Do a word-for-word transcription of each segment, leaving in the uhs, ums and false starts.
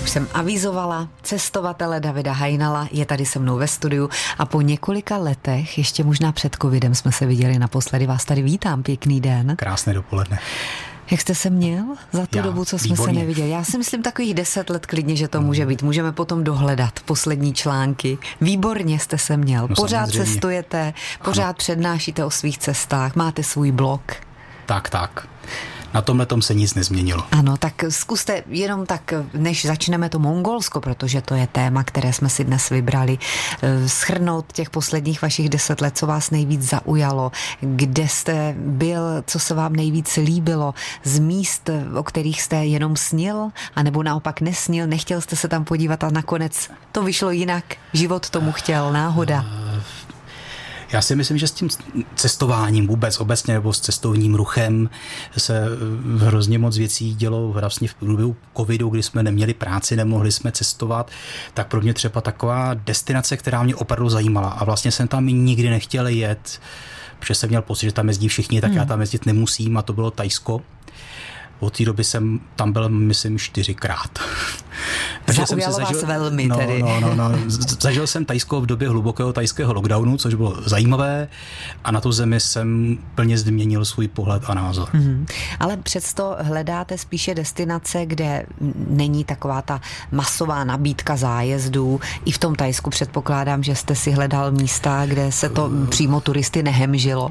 už jsem avizovala, cestovatele Davida Hajnala je tady se mnou ve studiu a po několika letech, ještě možná před covidem jsme se viděli naposledy, vás tady vítám, pěkný den. Krásné dopoledne. Jak jste se měl za tu Já, dobu, co jsme výborně. se neviděli? Já si myslím takových deset let klidně, že to může být. Můžeme potom dohledat poslední články. Výborně jste se měl. No, pořád samozřejmě. cestujete, pořád ano. přednášíte o svých cestách, máte svůj blog. Tak, tak. Na tomhle tom se nic nezměnilo. Ano, tak zkuste jenom tak, než začneme to Mongolsko, protože to je téma, které jsme si dnes vybrali, shrnout těch posledních vašich deset let, co vás nejvíc zaujalo, kde jste byl, co se vám nejvíc líbilo, z míst, o kterých jste jenom snil, anebo naopak nesnil, nechtěl jste se tam podívat a nakonec to vyšlo jinak, život tomu chtěl, náhoda. Já si myslím, že s tím cestováním vůbec obecně nebo s cestovním ruchem se hrozně moc věcí dělo vlastně v průběhu covidu, kdy jsme neměli práci, nemohli jsme cestovat, tak pro mě třeba taková destinace, která mě opravdu zajímala a vlastně jsem tam nikdy nechtěl jet, protože jsem měl pocit, že tam jezdí všichni, tak hmm. já tam jezdit nemusím a to bylo Thajsko. Od té doby jsem tam byl, myslím, čtyřikrát. Takže zaujalo jsem se zažil, vás velmi no, tedy. No, no, no. Zažil jsem Thajsko v době hlubokého thajského lockdownu, což bylo zajímavé a na tu zemi jsem plně změnil svůj pohled a názor. Mm-hmm. Ale přesto hledáte spíše destinace, kde není taková ta masová nabídka zájezdů. I v tom Thajsku předpokládám, že jste si hledal místa, kde se to uh, přímo turisty nehemžilo.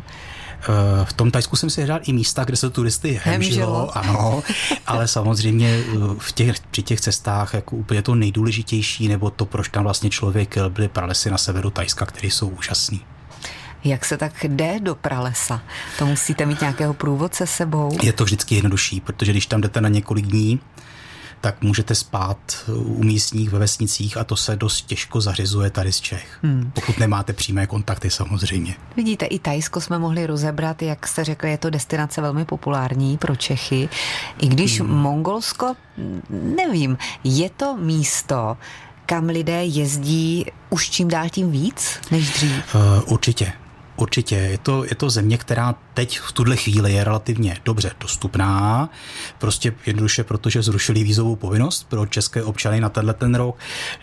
V tom Thajsku jsem si hledal i místa, kde se turisty hemžilo, ano, ale samozřejmě v těch, při těch cestách jako úplně to nejdůležitější, nebo to, proč tam vlastně člověk jel, byly pralesy na severu Thajska, které jsou úžasný. Jak se tak jde do pralesa? To musíte mít nějakého průvodce sebou? Je to vždycky jednodušší, protože když tam jdete na několik dní, tak můžete spát u místních ve vesnicích a to se dost těžko zařizuje tady z Čech. Hmm. Pokud nemáte přímé kontakty samozřejmě. Vidíte, i Thajsko jsme mohli rozebrat, jak jste řekli, je to destinace velmi populární pro Čechy. I když hmm. Mongolsko, nevím, je to místo, kam lidé jezdí už čím dál tím víc než dřív? Uh, určitě. Určitě. Je to, je to země, která teď v tuhle chvíli je relativně dobře dostupná. Prostě jednoduše, protože zrušili vízovou povinnost pro české občany na tenhle ten rok.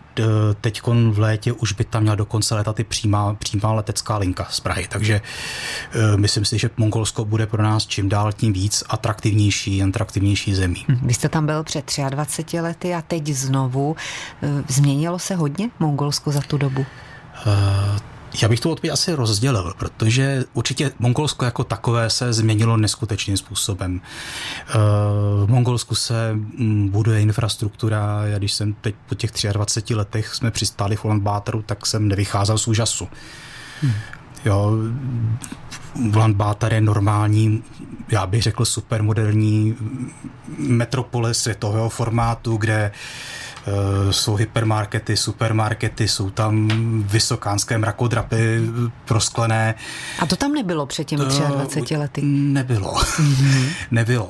Teďkon v létě už by tam měla do konce léta ty přímá, přímá letecká linka z Prahy. Takže uh, myslím si, že Mongolsko bude pro nás čím dál tím víc atraktivnější, atraktivnější zemí. Vy jste tam byl před dvaceti lety a teď znovu. Změnilo se hodně Mongolsko za tu dobu? Uh, Já bych tu odpověď asi rozdělil, protože určitě Mongolsko jako takové se změnilo neskutečným způsobem. V Mongolsku se buduje infrastruktura. Já když jsem teď po těch dvaceti třech letech jsme přistáli v Ulaanbátaru, tak jsem nevycházel z úžasu. Hmm. Jo, Ulaanbaatar je normální, já bych řekl supermoderní metropole světového formátu, kde Uh, jsou hypermarkety, supermarkety, jsou tam vysokánské mrakodrapy prosklené. A to tam nebylo před těmi dvaceti uh, lety? Nebylo. Mm-hmm. Nebylo.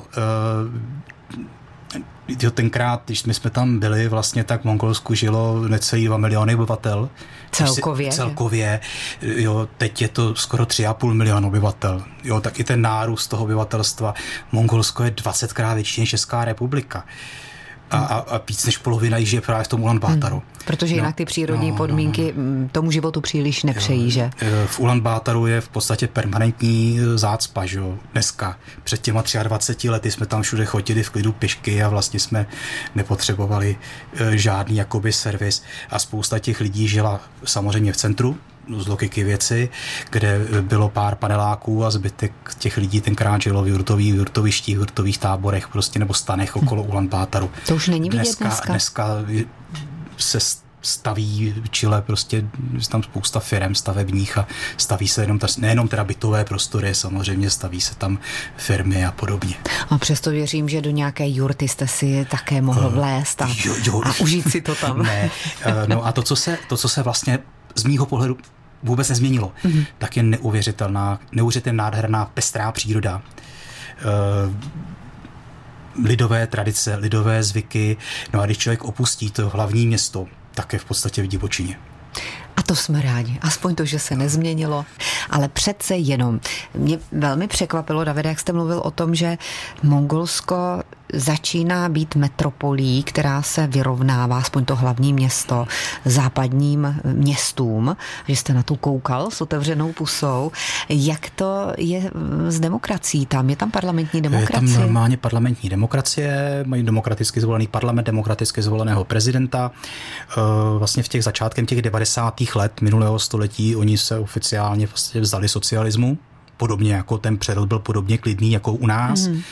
Uh, jo, tenkrát, když my jsme tam byli, vlastně tak v Mongolsku žilo necelý dva miliony obyvatel. Celkově? Si, celkově. Jo, teď je to skoro tři a půl milionu obyvatel. Jo, tak i ten nárůst toho obyvatelstva. Mongolsko je dvacetkrát větší než Česká republika. A, a, a víc než polovina jich žije právě v tom Ulaanbátaru. Hmm. Protože jinak ty přírodní no, podmínky no, no. tomu životu příliš nepřejí, jo. že? V Ulaanbátaru je v podstatě permanentní zácpa, že jo, dneska. Před těma dvaceti třemi lety jsme tam všude chodili v klidu pěšky a vlastně jsme nepotřebovali žádný jakoby servis. A spousta těch lidí žila samozřejmě v centru, z logiky věci, kde bylo pár paneláků a zbytek těch lidí tenkrát žilo v jurtových, jurtovištích, jurtových táborech prostě nebo stanech okolo hmm. Ulaanbátaru. To už není vidět dneska. Dneska, dneska se staví v Chile prostě tam spousta firem stavebních a staví se jenom, nejenom teda bytové prostory, samozřejmě staví se tam firmy a podobně. A přesto věřím, že do nějaké jurty jste si také mohl vlézt a, jo, jo. a užít si to tam. Ne, no a to, co se, to, co se vlastně z mýho pohledu vůbec nezměnilo, mm-hmm. tak je neuvěřitelná, neuvěřitelná nádherná pestrá příroda. Lidové tradice, lidové zvyky, no a když člověk opustí to hlavní město, tak je v podstatě v divočině. A to jsme rádi. Aspoň to, že se nezměnilo. Ale přece jenom. Mě velmi překvapilo, Davide, jak jste mluvil o tom, že Mongolsko začíná být metropolí, která se vyrovnává, aspoň to hlavní město, západním městům, že jste na to koukal s otevřenou pusou. Jak to je s demokracií tam? Je tam parlamentní demokracie? Je tam normálně parlamentní demokracie, mají demokraticky zvolený parlament, demokraticky zvoleného prezidenta. Vlastně v těch začátkem těch devadesátých let minulého století oni se oficiálně vlastně vzdali socialismu. Podobně jako ten přerod byl podobně klidný jako u nás. Mm.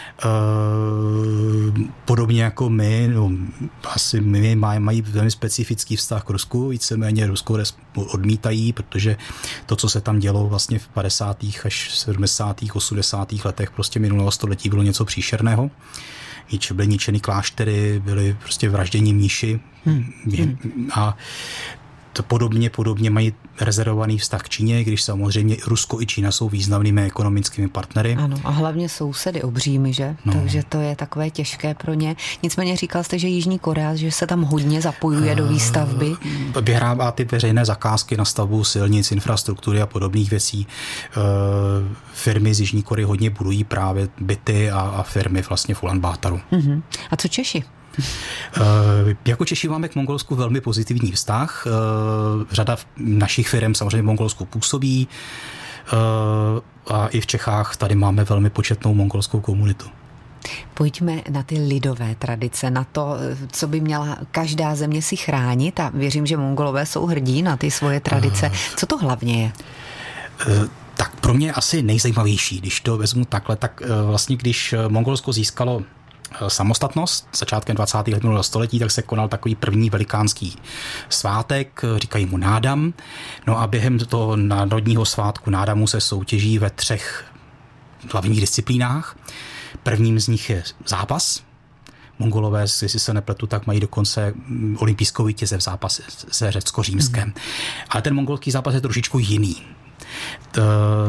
Uh, podobně jako my, no, asi my mají, mají velmi specifický vztah k Rusku, víceméně Rusko odmítají, protože to, co se tam dělo vlastně v padesátých až sedmdesátých, osmdesátých letech prostě minulého století, bylo něco příšerného. Byly ničeny kláštery, byly prostě vraždění mníši hmm. a to podobně, podobně mají rezervovaný vztah k Číně, když samozřejmě Rusko i Čína jsou významnými ekonomickými partnery. Ano, a hlavně sousedy obřími, že? No. Takže to je takové těžké pro ně. Nicméně říkal jste, že Jižní Korea, že se tam hodně zapojuje uh, do výstavby. Vyhrává ty veřejné zakázky na stavbu silnic, infrastruktury a podobných věcí. Uh, firmy z Jižní Koreje hodně budují právě byty a, a firmy vlastně v Ulaanbátaru. Uh-huh. A co Češi? Uh, jako Češi máme k Mongolsku velmi pozitivní vztah. Uh, řada našich firm samozřejmě v Mongolsku působí uh, a i v Čechách tady máme velmi početnou mongolskou komunitu. Pojďme na ty lidové tradice, na to, co by měla každá země si chránit a věřím, že Mongolové jsou hrdí na ty svoje tradice. Co to hlavně je? Uh, tak pro mě asi nejzajímavější, když to vezmu takhle, tak uh, vlastně když Mongolsko získalo samostatnost začátkem dvacátých let minulého století, tak se konal takový první velikánský svátek, říkají mu Nádam. No a během toho národního svátku Nádamu se soutěží ve třech hlavních disciplínách. Prvním z nich je zápas. Mongolové, jestli se nepletu, tak mají dokonce olympijskou vítěze v zápase se řecko-římském. Mm. Ale ten mongolský zápas je trošičku jiný. To,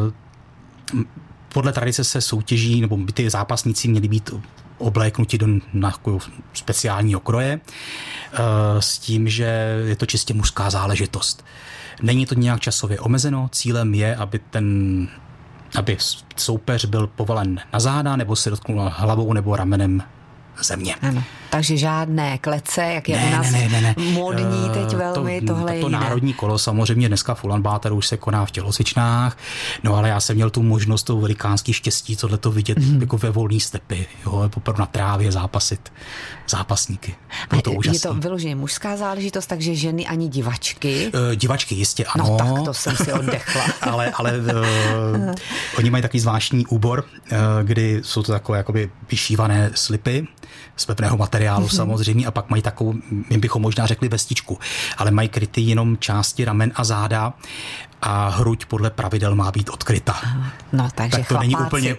podle tradice se soutěží, nebo by ty zápasníci měli být obléknutí do na speciálního kroje s tím, že je to čistě mužská záležitost. Není to nějak časově omezeno, cílem je, aby ten aby soupeř byl povalen na záda nebo se dotknul hlavou nebo ramenem země. Ano. Takže žádné klece, jak je ne, u nás ne, ne, ne. módní teď velmi, to, tohle je to jiné. národní kolo samozřejmě dneska v Ulaanbátaru už se koná v tělocvičnách, no ale já jsem měl tu možnost, to velikánský štěstí, tohleto vidět mm. jako ve volné stepy, jo, poprvé na trávě zápasit zápasníky. Bylo to úžasné. Je to vyloženě mužská záležitost, takže ženy ani divačky? Uh, divačky jistě ano. No tak to jsem si oddechla. ale ale uh, oni mají takový zvláštní úbor, uh, kdy jsou to takové jakoby vyšívané slipy z pevného materiálu mm-hmm. samozřejmě a pak mají takovou, my bychom možná řekli vestičku, ale mají kryty jenom části ramen a záda a hruď podle pravidel má být odkryta. No, takže tak to chlapáci. Není úplně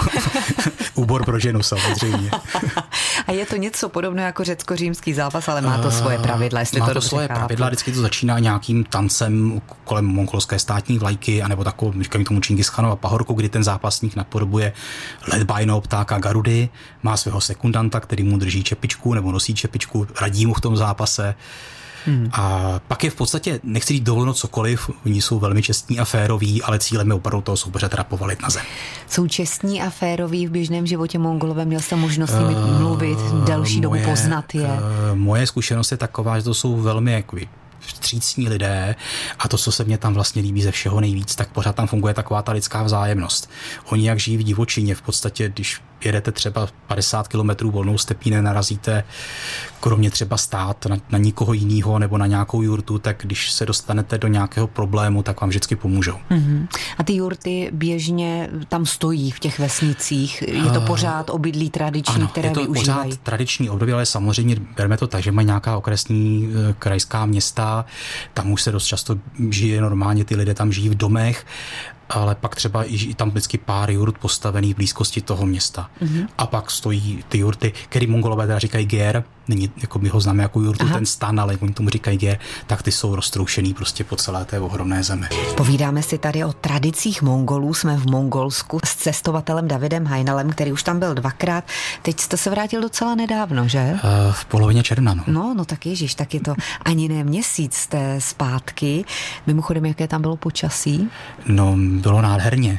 úbor pro ženu samozřejmě. A je to něco podobného jako řecko-římský zápas, ale má to svoje pravidla, jestli má to to dobře svoje chápu. pravidla, vždycky to začíná nějakým tancem kolem mongolské státní vlajky, anebo takovou, říkají tomu Čingischanova pahorku, kdy ten zápasník napodobuje ledbajného ptáka Garudy, má svého sekundanta, který mu drží čepičku nebo nosí čepičku, radí mu v tom zápase. Hmm. A pak je v podstatě, nechci říct dovoleno cokoliv, oni jsou velmi čestní a féroví, ale cílem je opravdu toho soupeře teda povalit na zem. Jsou čestní a féroví v běžném životě Mongolové, měl jste možnost s nimi mluvit, delší moje, dobu poznat je? Uh, moje zkušenost je taková, že to jsou velmi jakoby vstřícní lidé a to, co se mně tam vlastně líbí ze všeho nejvíc, tak pořád tam funguje taková ta lidská vzájemnost. Oni jak žijí v divočině, v podstatě, když jedete třeba padesát kilometrů volnou stepí, nenarazíte kromě třeba stát na, na nikoho jiného nebo na nějakou jurtu, tak když se dostanete do nějakého problému, tak vám vždycky pomůžou. Mm-hmm. A ty jurty běžně tam stojí v těch vesnicích? Je to pořád obydlí tradiční, ano, které je to využívají? Pořád tradiční období, ale samozřejmě bereme to tak, že mají nějaká okresní krajská města, tam už se dost často žije normálně, ty lidé tam žijí v domech, ale pak třeba i tam vždycky pár jurt postavených v blízkosti toho města. Mm-hmm. A pak stojí ty jurty, který Mongolové teda říkají ger, není, jako my ho známe jako jurtu, aha, ten stan, ale oni tomu říkají ger, tak ty jsou roztroušený prostě po celé té ohromné zemi. Povídáme si tady o tradicích Mongolů, jsme v Mongolsku s cestovatelem Davidem Hajnalem, který už tam byl dvakrát. Teď jste se vrátil docela nedávno, že? Uh, v polovině června, no. No, no tak ježiš, tak je to ani ne měsíc jste zpátky. Mimochodem, jaké tam bylo počasí? No, bylo nádherně.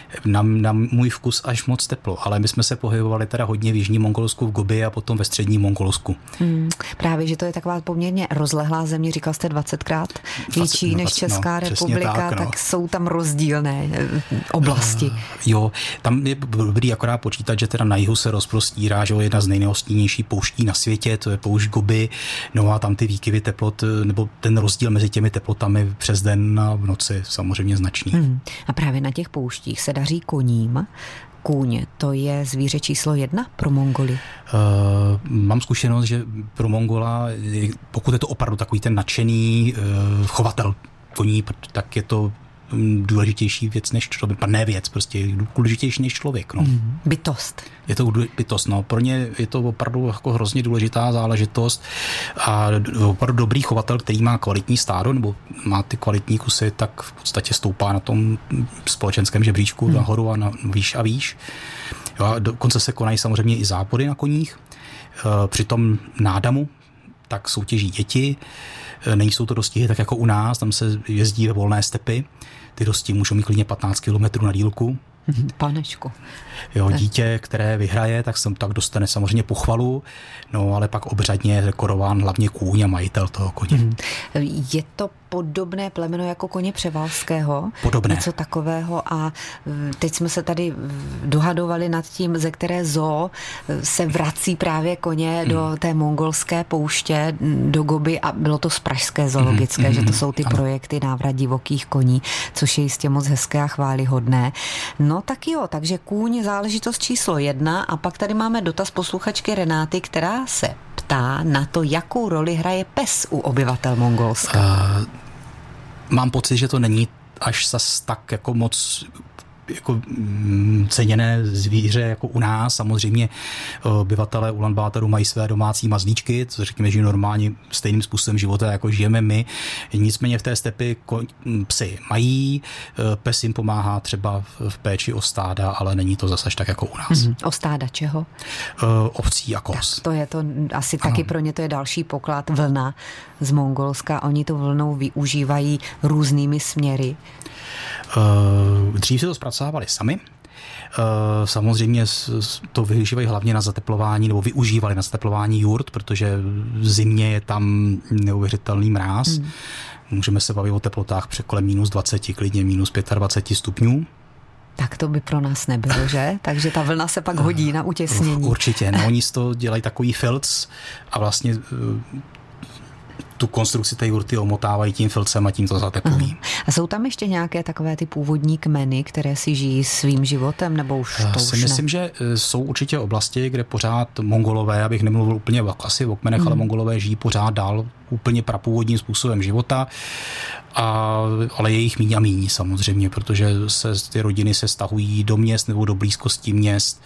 na, na můj vkus až moc teplo, ale my jsme se pohybovali teda hodně v jižním Mongolsku, v Gobi a potom ve středním Mongolsku. Hmm, právě, že to je taková poměrně rozlehlá země, říkal jste dvacetkrát větší než Česká no, republika, tak, no. tak jsou tam rozdílné oblasti. Uh, jo, tam je dobrý akorát počítat, že teda na jihu se rozprostírá, že jedna z nejnehostinnějších pouští na světě, to je poušť Gobi, no a tam ty výkyvy teplot, nebo ten rozdíl mezi těmi teplotami přes den a v noci samozřejmě značný. Hmm. A právě na těch pouštích se daří koním. Kůň, to je zvíře číslo jedna pro Mongoly? Uh, mám zkušenost, že pro Mongola, pokud je to opravdu takový ten nadšený uh, chovatel koní, tak je to důležitější věc než člověk, ne věc, prostě důležitější než člověk. No. Mm, bytost. Je to bytost, no. Pro ně je to opravdu jako hrozně důležitá záležitost a opravdu dobrý chovatel, který má kvalitní stádo nebo má ty kvalitní kusy, tak v podstatě stoupá na tom společenském žebříčku mm. nahoru a na, výš a výš. Jo, a dokonce se konají samozřejmě i závody na koních. Při tom nádamu tak soutěží děti. Nejsou to dostihy tak jako u nás, tam se jezdí ve volné stepy. Ty dostihy můžou mít klidně patnáct kilometrů na dílku. Panečku. Jo, dítě, které vyhraje, tak se tak dostane samozřejmě pochvalu, no ale pak obřadně je dekorován hlavně kůň a majitel toho koně. Je to podobné plemeno jako koně převalského? Podobné. Něco takového a teď jsme se tady dohadovali nad tím, ze které zoo se vrací právě koně hmm. do té mongolské pouště, do Gobi a bylo to z pražské zoologické, hmm. že to jsou ty ano. projekty návrat divokých koní, což je jistě moc hezké a chvályhodné. No tak jo, takže kůň záležitost číslo jedna a pak tady máme dotaz posluchačky Renáty, která se ptá na to, jakou roli hraje pes u obyvatel Mongolska. Uh, mám pocit, že to není až zas tak jako moc jako ceněné zvíře jako u nás. Samozřejmě obyvatelé Ulanbátoru mají své domácí mazlíčky, co řekněme, že normálně stejným způsobem života, jako žijeme my. Nicméně v té stepy psy mají, pes jim pomáhá třeba v péči o stáda, ale není to zase tak jako u nás. Mm-hmm. O stáda čeho? Ovcí a koz. Tak to je to asi ano. Taky pro ně to je další poklad, vlna z Mongolska. Oni tu vlnou využívají různými směry. Dřív se to zpracovávali sami. Samozřejmě to využívají hlavně na zateplování, nebo využívali na zateplování jurt, protože v zimě je tam neuvěřitelný mráz. Hmm. Můžeme se bavit o teplotách před kolem minus dvacet, klidně minus dvacet pět stupňů. Tak to by pro nás nebylo, že? Takže ta vlna se pak hodí na utěsnění. Určitě. No, oni z toho dělají takový filc a vlastně tu konstrukci té jurty omotávají tím filcem a tím to zateplují. A jsou tam ještě nějaké takové ty původní kmeny, které si žijí svým životem, nebo už to si už myslím, ne? že jsou určitě oblasti, kde pořád Mongolové, abych nemluvil úplně asi o kmenech, mm. ale Mongolové žijí pořád dál úplně prapůvodním způsobem života, a, ale je jich míň a míň samozřejmě, protože se ty rodiny se stahují do měst nebo do blízkosti měst.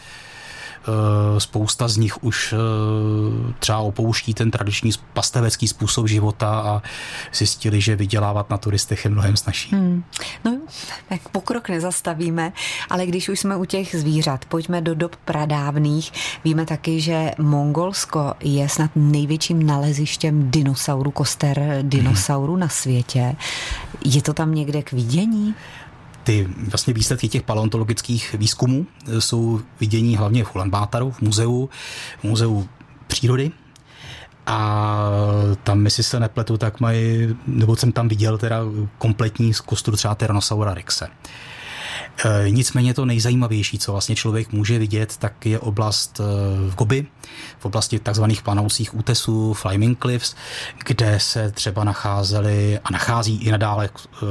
Spousta z nich už třeba opouští ten tradiční pastevecký způsob života a zjistili, že vydělávat na turistech je mnohem snazší. Hmm. No, tak pokrok nezastavíme, ale když už jsme u těch zvířat, pojďme do dob pradávných. Víme taky, že Mongolsko je snad největším nalezištěm dinosaurů, koster dinosaurů hmm. na světě. Je to tam někde k vidění? Ty vlastně výsledky těch paleontologických výzkumů jsou vidění hlavně v Ulanbátaru, v muzeu, v muzeu přírody. A tam, jestli se nepletu, tak mají, nebo jsem tam viděl teda kompletní kostru třeba Tyrannosaura rexe. E, nicméně to nejzajímavější, co vlastně člověk může vidět, tak je oblast v Gobi, v oblasti takzvaných planoucích útesů, Flaming Cliffs, kde se třeba nacházely a nachází i nadále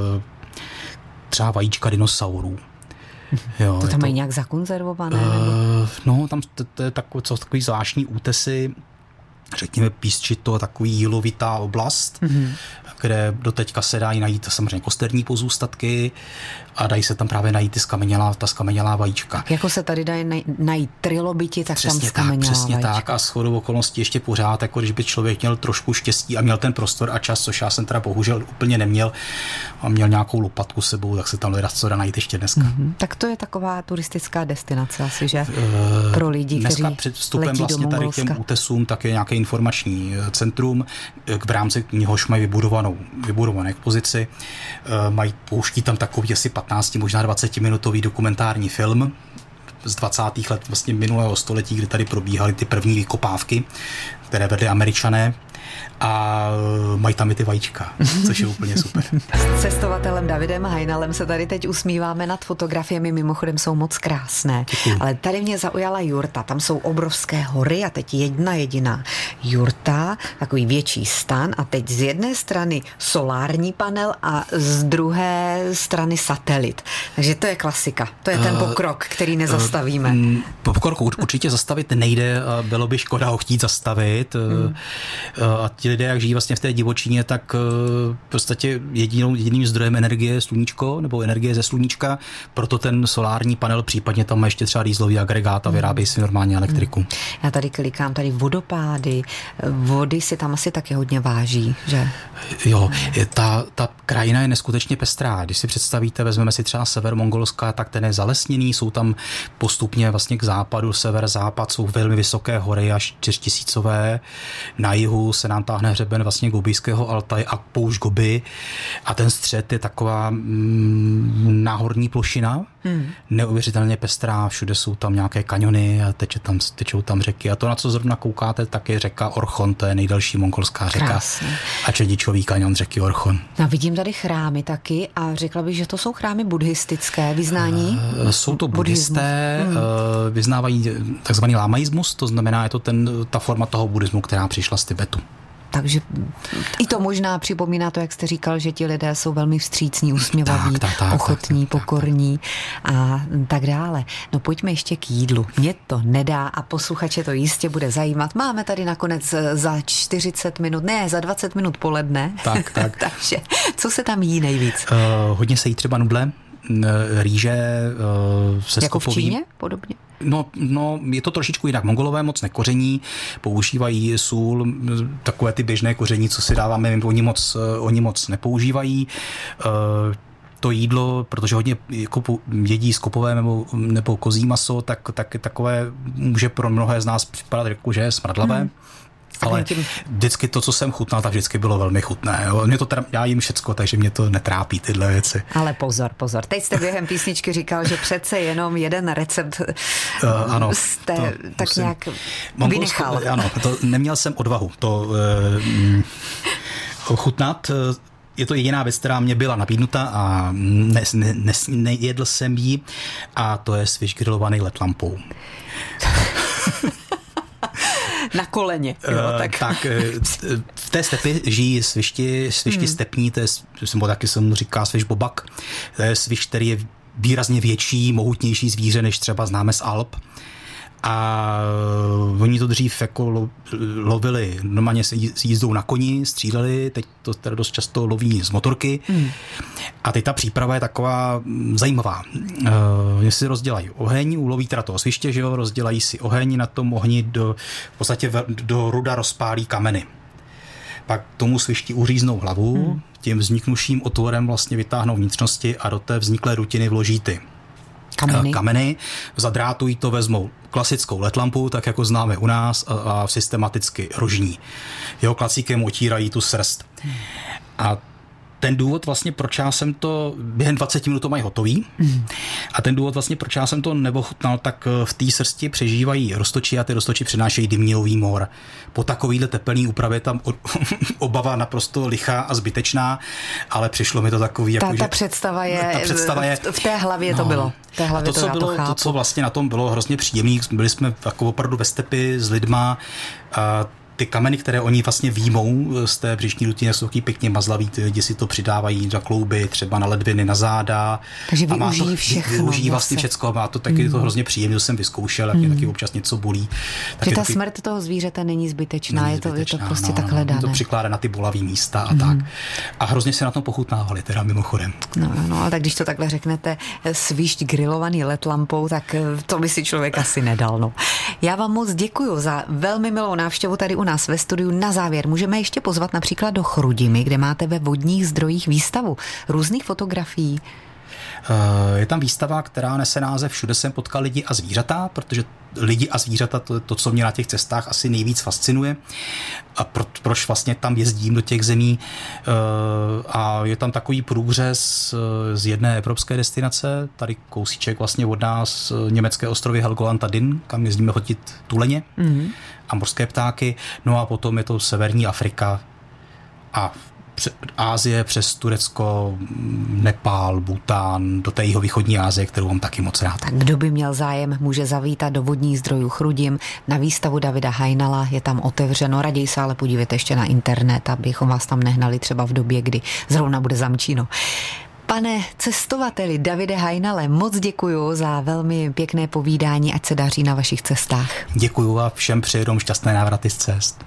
třeba vajíčka dinosaurů. Jo, to tam mají to nějak zakonzervované? Uh, no, tam to, to je takový, co, takový zvláštní útesy, řekněme písčito, takový jílovitá oblast, mm-hmm. kde doteďka se dají najít samozřejmě kosterní pozůstatky a dají se tam právě najít ty skamenělá, ta skamenělá vajíčka. Tak jako se tady dají najít trilobiti, tak přesně tam skamenělá tak, přesně vajíčka. tak a shodou okolností ještě pořád, jako když by člověk měl trošku štěstí a měl ten prostor a čas, což já jsem teda bohužel úplně neměl a měl nějakou lopatku sebou, tak se tam leda co dá najít ještě dneska. Mm-hmm. Tak to je taková turistická destinace asi, že? Uh, pro lidi, dneska kteří před vstupem letí vlastně do tady Mongolska. k těm útesům tak je nějaký informační centrum, v rámci něhož mají vybudovanou, vybudovanou expozici. Mají, pouští tam takový asi patnáct, možná dvacetiminutový dokumentární film z dvacátých let vlastně minulého století, kdy tady probíhaly ty první vykopávky, které vedly Američané. A mají tam i ty vajíčka, což je úplně super. S cestovatelem Davidem Hajnalem se tady teď usmíváme nad fotografiemi, mimochodem jsou moc krásné. Děkuji. Ale tady mě zaujala jurta, tam jsou obrovské hory a teď jedna jediná jurta, takový větší stan a teď z jedné strany solární panel a z druhé strany satelit. Takže to je klasika, to je ten pokrok, který nezastavíme. Uh, pokrok určitě zastavit nejde, bylo by škoda ho chtít zastavit. Hmm. A ti lidé, jak žijí vlastně v té divočině, tak v podstatě jedinou, jediným zdrojem energie je sluníčko, nebo energie ze sluníčka, proto ten solární panel, případně tam má ještě třeba dýzlový agregát a vyrábějí si normálně elektriku. Já tady klikám, tady vodopády, vody si tam asi taky hodně váží, že? Jo, ta, ta krajina je neskutečně pestrá. Když si představíte, vezmeme si třeba sever Mongolska, tak ten je zalesněný, jsou tam postupně vlastně k západu, sever, západ, jsou velmi vysoké hory, až čtyřtisícové. Na jihu se nám táhne hřeben vlastně Gobijského Altaje a poušť Gobi a ten střed je taková mm, náhorní plošina, hmm. neuvěřitelně pestrá, všude jsou tam nějaké kaňony a teče tam, tečou tam řeky a to, na co zrovna koukáte, tak je řeka Orchon, to je nejdelší mongolská řeka. Krásně. A čedičový kaňon řeky Orchon. A vidím tady chrámy taky a řekla bych, že to jsou chrámy buddhistické, vyznání? Uh, jsou to buddhisté, hmm. uh, vyznávají takzvaný lamaismus, to znamená, je to ten, ta forma toho buddhismu, která přišla z Tibetu. Takže i to možná připomíná to, jak jste říkal, že ti lidé jsou velmi vstřícní, usměvaví, tak, tak, tak, ochotní, tak, tak, pokorní tak, tak. a tak dále. No pojďme ještě k jídlu. Mně to nedá a posluchače to jistě bude zajímat. Máme tady nakonec za čtyřicet minut, ne, za dvacet minut poledne. Tak, tak. Takže co se tam jí nejvíc? Uh, hodně se jí třeba nudle, rýže uh, se jako skopový. V Číně podobně? No, no, je to trošičku jinak. Mongolové moc nekoření, používají sůl, takové ty běžné koření, co si dáváme, oni moc, oni moc nepoužívají. To jídlo, protože hodně jedí skopové nebo, nebo kozí maso, tak, tak takové může pro mnohé z nás připadat, jako, že je smradlavé. Hmm. Ale vždycky to, co jsem chutnal, tak vždycky bylo velmi chutné. Jo. Mě to teda, já jim všecko, takže mě to netrápí, tyhle věci. Ale pozor, pozor. Teď jste během písničky říkal, že přece jenom jeden recept uh, ano, jste tak musím, nějak vynechal. Ano, to neměl jsem odvahu to uh, chutnat. Je to jediná věc, která mě byla nabídnuta a ne, ne, ne, nejedl jsem ji a to je sviš grilovaný ledlampou. Na koleně. Jo, tak. tak v té stepi žijí svišti, svišti hmm. stepní, to je, taky se mu říká sviš bobak. To je sviš, který je výrazně větší, mohutnější zvíře, než třeba známe z Alp. A oni to dřív jako lo, lovili, normálně se jízdou na koni, stříleli, teď to teda dost často loví z motorky. Hmm. A teď ta příprava je taková zajímavá. Oni si rozdělají oheň, uloví teda toho sviště, že jo, rozdělají si oheň, na tom ohni do, v podstatě do ruda rozpálí kameny. Pak tomu svišti uříznou hlavu, hmm. tím vzniknuším otvorem vlastně vytáhnou vnitřnosti a do té vzniklé rutiny vloží ty kameny. kameny, zadrátují to, vezmou klasickou ledlampu, tak jako známe u nás, a, a systematicky rožní. Jeho klacíkem otírají tu srst. A ten důvod vlastně, proč já jsem to, během dvacet minut to mají hotový, mm. a ten důvod vlastně, proč já jsem to neochutnal, tak v té srsti přežívají roztoči a ty roztoči přinášejí dymnilový mor. Po takovýhle tepelný úpravě tam obava naprosto lichá a zbytečná, ale přišlo mi to takový, ta, jako, ta že... Představa je, ta představa je... V té hlavě no, to bylo. V té hlavě to, to, co já bylo, to chápu. To, co vlastně na tom bylo hrozně příjemný, byli jsme jako opravdu ve stepi s lidma a ty kameny, které oni vlastně výjmou z té břišní dutiny, jsou taky pěkně mazlaví, ty lidi si to přidávají na klouby, třeba na ledviny, na záda. Takže využijí všechno. Využijí vlastně všecko, má to taky mm. to hrozně příjemné, to jsem vyzkoušel, mm. taky občas něco bolí. Že ta taky, smrt toho zvířete není zbytečná, není je, to, zbytečná, je to prostě no, takhle dané. To přikládá na ty bolavý místa a mm. tak. A hrozně se na tom pochutnávali, teda mimochodem. No, no, ale tak když to takhle řeknete, svišť grilovaný ledlampou, tak to by si člověk asi nedal. No. Já vám moc děkuju za velmi milou návštěvu tady u nás ve studiu. Na závěr můžeme ještě pozvat například do Chrudimi, kde máte ve vodních zdrojích výstavu různých fotografií. Je tam výstava, která nese název Všude jsem potkal lidi a zvířata, protože lidi a zvířata, to je to, co mě na těch cestách asi nejvíc fascinuje a pro, proč vlastně tam jezdím do těch zemí. A je tam takový průřez z jedné evropské destinace, tady kousíček vlastně od nás, německé ostrovy Helgoland a Dyn, kam jezdíme fotit tuleně mm-hmm. a mořské ptáky. No a potom je to severní Afrika a Ázie přes Turecko, Nepál, Bhútán, do té jihovýchodní Asie, kterou mám taky moc rád. Tak kdo by měl zájem, může zavítat do vodních zdrojů Chrudim na výstavu Davida Hajnala, je tam otevřeno, raději se ale podívejte ještě na internet, abychom vás tam nehnali třeba v době, kdy zrovna bude zamčíno. Pane cestovateli Davide Hajnale, moc děkuju za velmi pěkné povídání, ať se daří na vašich cestách. Děkuju a všem přeji šťastné návraty z cest.